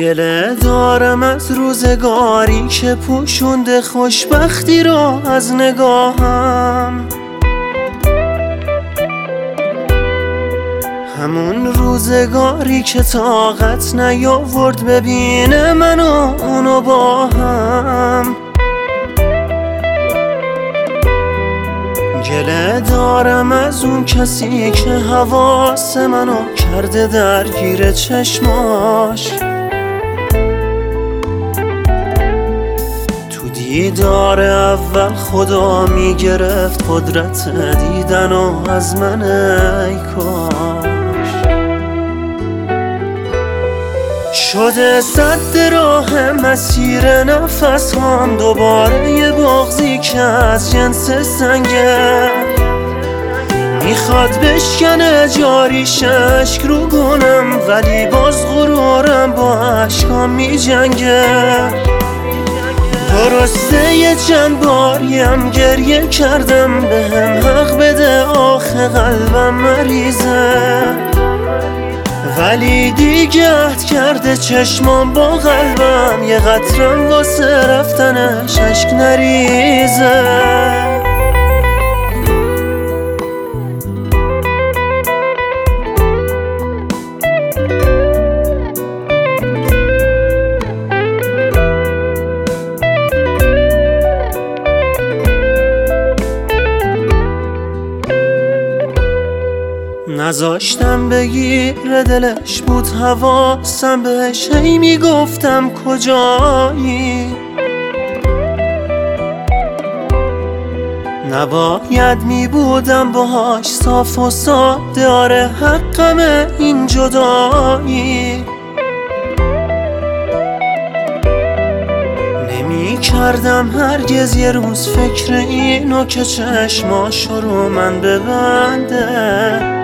گله دارم از روزگاری که پوشونده خوشبختی رو از نگاهم. همون روزگاری که طاقت نیاورد ببینه من و اونو با هم. گله دارم از اون کسی که حواس منو کرده درگیر چشماش. تو دیدار اول خدا میگرفت قدرت دیدنو از من، ای کاش. شده سد راه مسیر نفس هم، دوباره یه بغضی که از جنس سنگه میخواد بشکنه جاریش اشک رو گونم، ولی باز غرورم با عشقام میجنگه. درسته یه چند باریم گریه کردم، به هم حق بده آخه قلبم مریضه، ولی دیگه عهد کرده چشمام با قلبم یه قطرم واسه رفتنش اشک نریزه. نذاشتم بگیره دلش بود حواسم بهش، هی میگفتم کجایی. نباید میبودم باهاش صاف و ساده، آره حقمه این جدایی. نمیکردم هرگز یه روز فکر اینو که چشماشو رو من ببنده،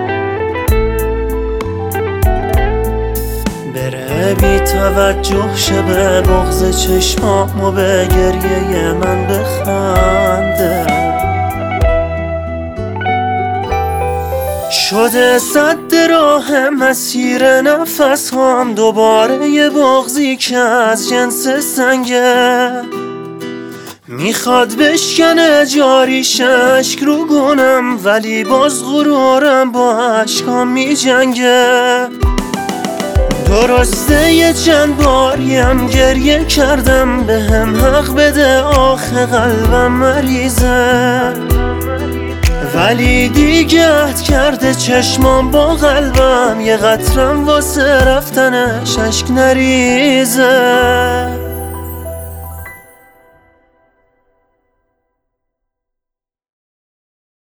بی توجه شه به بغض چشمام و به گریه من بخنده. شده سد راه مسیر نفس هم، دوباره یه بغضی که از جنس سنگه میخواد بشکنه جاریش اشک رو گونم، ولی باز غرورم با عشقام میجنگه. درسته یه چند باریم گریه کردم، به هم حق بده آخه قلبم مریضه، ولی دیگه عهد کرده چشمام با قلبم یه قطرم واسه رفتنش اشک نریزه.